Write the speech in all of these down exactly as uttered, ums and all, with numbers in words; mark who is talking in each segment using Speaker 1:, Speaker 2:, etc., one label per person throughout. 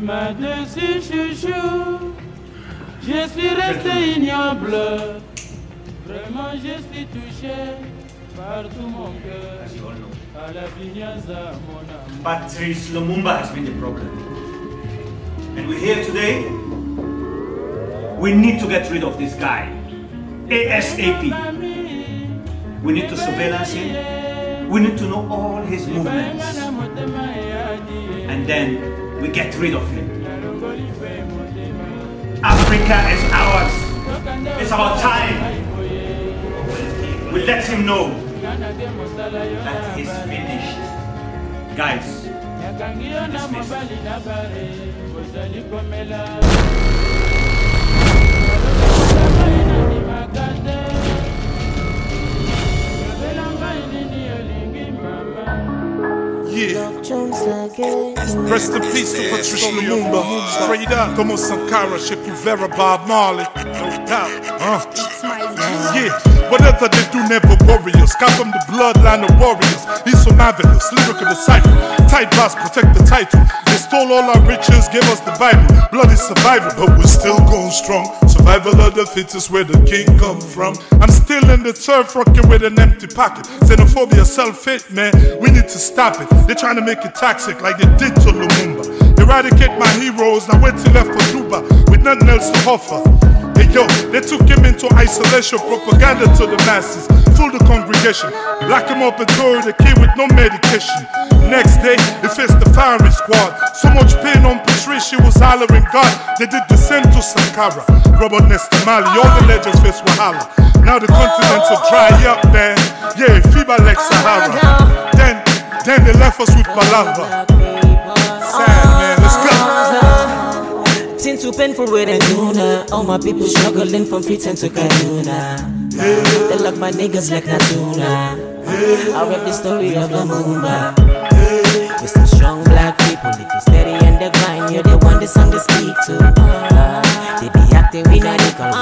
Speaker 1: Ma dessus chouchou, je suis resté ignoble. Vraiment je suis touché par tout mon cœur. À la vignaza mon amour.
Speaker 2: Patrice Lumumba has been the problem. And we're here today. We need to get rid of this guy. ASAP. We need to surveillance him. We need to know all his movements. And then we get rid of him. Africa is ours. It's our time. We let him know that he's finished. Guys,
Speaker 3: Yeah. Rest in peace to Patrice Lumumba. Straight up, como Sankara, Che Guevara, Bob Marley. No doubt. Uh. Yeah. Whatever they do, never worry us. Got from the bloodline of warriors. He's so marvelous, lyrical disciple. Tight boss, protect the title. They stole all our riches, gave us the Bible. Blood is survival, but we're still going strong. Survival of the fittest, where the king come from. I'm still in the turf, rocking with an empty pocket. Xenophobia, self-hate, man, we need to stop it. They're trying to make it toxic like they did to Lumumba. Eradicate my heroes, now wait till left for Duba with nothing else to offer. Hey yo, they took him into isolation, propaganda to the masses, fool the congregation, lock him up and throw the kid with no medication. Next day, they faced the firing squad. So much pain on Patrice, she was hollering God. They did the same to Sankara, Robert Nesta Marley, all the legends face Wahala. Now the continents are dry up, man. Yeah, fever like Sahara. Then, then they left us with Palava. Sad, man, let's go.
Speaker 4: Seems too painful with a tuna. All my people struggling from Freetown to Kaduna. They lock my niggas like Natuna. I read the story of Lumumba. We're still strong black people. If you steady and the grind, you're the one the song they speak to. They be acting we not equal.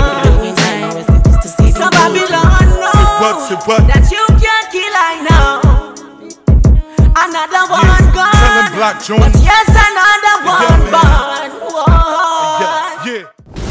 Speaker 4: So Babylon knows that you can't kill, I know. Another one
Speaker 3: yeah,
Speaker 4: gone.
Speaker 3: Tell him Black Jones.
Speaker 4: But yes, another one
Speaker 3: yeah,
Speaker 4: born. Whoa.
Speaker 3: Yeah, yeah.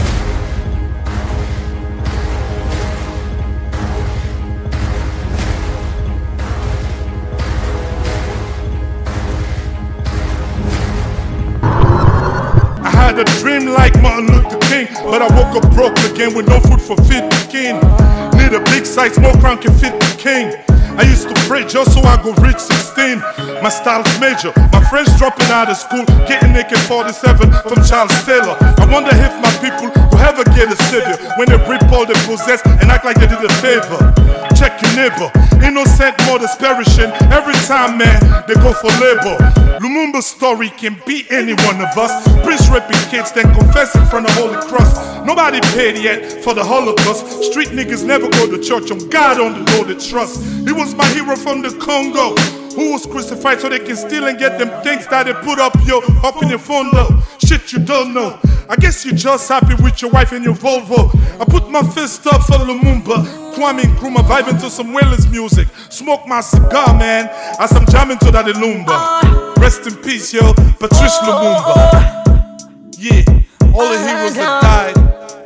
Speaker 3: I had a dream like Martin Luther King, but I woke up broke again with no food for fit the king. Need a big size, more crown can fit the king. I used to pray just so I go reach sixteen. My style's major, my friends dropping out of school, getting A K forty-seven from Charles Taylor. I wonder if my people will ever get a savior when they rip all they possess and act like they did a favor. Check your neighbor, innocent mothers perishing every time, man, they go for labor. Lumumba's story can be any one of us. Prince raping kids, then confess in front of Holy Cross. Nobody paid yet for the Holocaust. Street niggas never go to church, on God only know they trust. He was my hero from the Congo, who was crucified so they can steal and get them things that they put up, yo, up in your phone, though. Shit you don't know. I guess you're just happy with your wife and your Volvo. I put my fist up for Lumumba, Kwame Nkrumah, vibing to some Wailers music. Smoke my cigar, man, as I'm jamming to that Lumumba. Rest in peace, yo, Patrice Lumumba. Yeah, all the heroes that died.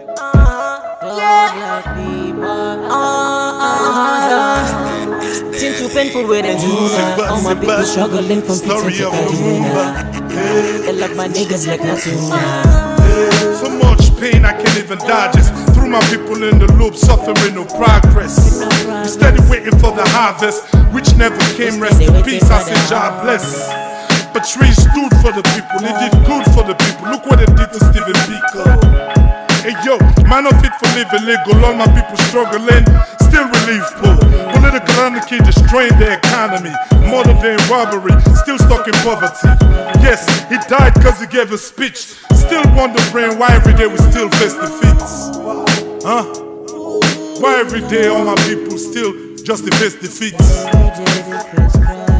Speaker 4: Seems too painful with a tuna. All my people struggling from Freetown to Kaduna. They lock my niggas like Natuna.
Speaker 3: So much pain I can't even digest. Threw my people in the loop, suffering no progress. Steady waiting for the harvest, which never came. Rest in peace, I say God bless. Patrice stood for the people, he did good for the people. Look what they did to Stephen Biko. Hey yo, man not fit for living legal. All my people struggling, still relief pool. Political anarchy destroying the economy. Modern day robbery, still stuck in poverty. Yes, he died cause he gave a speech. Still wondering why every day we still face defeats. Huh? Why every day all my people still just face defeats?